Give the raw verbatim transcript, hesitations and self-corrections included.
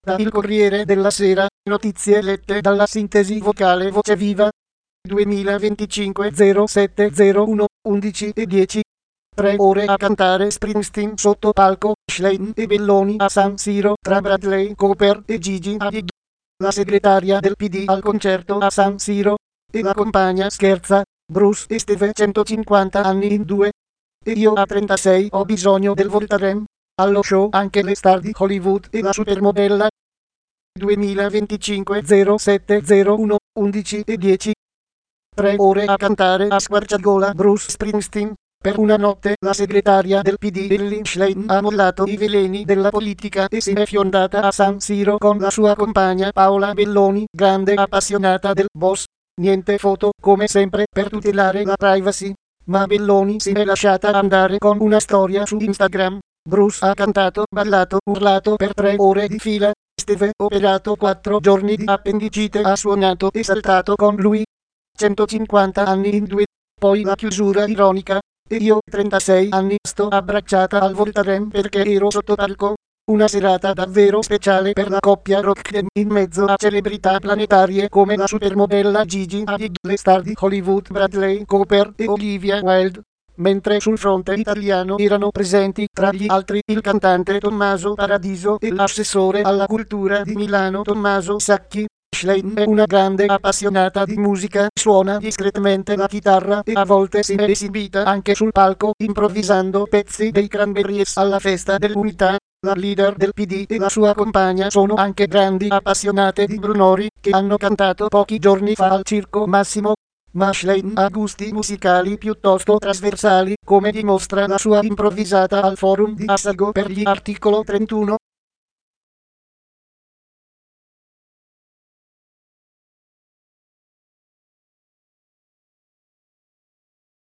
Da Il Corriere della Sera, notizie lette dalla sintesi vocale Voce Viva. duemilaventicinque zero sette zero uno undici e dieci. Tre ore a cantare Springsteen sotto palco, Schlein e Belloni a San Siro tra Bradley Cooper e Gigi Hadid. La segretaria del P D al concerto a San Siro. E la compagna scherza, Bruce e Steve centocinquanta anni in due. E io a trentasei ho bisogno del Voltaren. Allo show anche le star di Hollywood e la supermodella. duemilaventicinque zero sette zero uno undici e dieci. Tre ore a cantare a squarciagola Bruce Springsteen. Per una notte la segretaria del P D Elly Schlein ha mollato i veleni della politica e si è fiondata a San Siro con la sua compagna Paola Belloni, grande appassionata del boss. Niente foto, come sempre, per tutelare la privacy. Ma Belloni si è lasciata andare con una storia su Instagram. Bruce ha cantato, ballato, urlato per tre ore di fila. Steve, operato quattro giorni di appendicite, ha suonato e saltato con lui. centocinquanta anni in due. Poi la chiusura ironica. E io, trentasei anni, sto abbracciata al Voltaren perché ero sotto palco. Una serata davvero speciale per la coppia rock in mezzo a celebrità planetarie come la supermodella Gigi Hadid, le star di Hollywood Bradley Cooper e Olivia Wilde. Mentre sul fronte italiano erano presenti tra gli altri il cantante Tommaso Paradiso e l'assessore alla cultura di Milano Tommaso Sacchi. Schlein è una grande appassionata di musica, suona discretamente la chitarra e a volte si è esibita anche sul palco improvvisando pezzi dei Cranberries alla festa dell'Unità. La leader del P D e la sua compagna sono anche grandi appassionate di Brunori, che hanno cantato pochi giorni fa al Circo Massimo. Ma Schlein ha gusti musicali piuttosto trasversali, come dimostra la sua improvvisata al forum di Assago per gli Articolo trentuno.